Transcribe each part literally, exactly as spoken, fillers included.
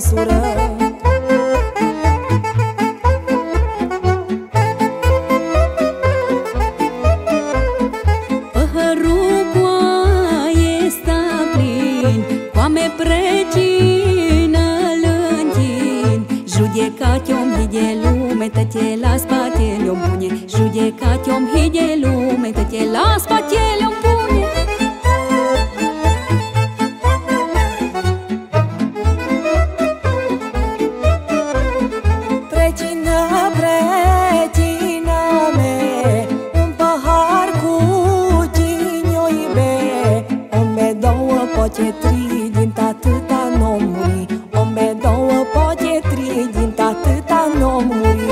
măsură. Păhărul cu aie sta plin, foame precină-l închin. Judecat-i-om hide lume, tăte la spate le-om pune. Judecat-i-om hide lume, tăte la spate le-om pune. Precină, precină me, un pahar cu cine-o-i be. O be două pocetri, din atâta n-o muri. O be două pocetri, din atâta n-o muri.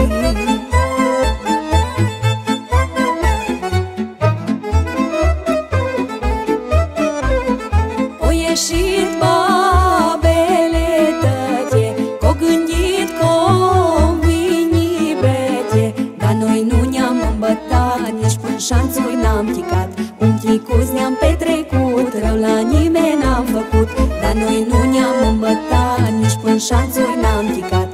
O ieșit babele tăte, c-o gândit c-o vini bete. Dar noi nu ne-am îmbătat, nici până șanțuri n-am chicat. Un chicuț ne-am petrecut, rău la nimeni n-am făcut. Dar noi nu ne-am îmbătat, nici până șanțuri n-am chicat.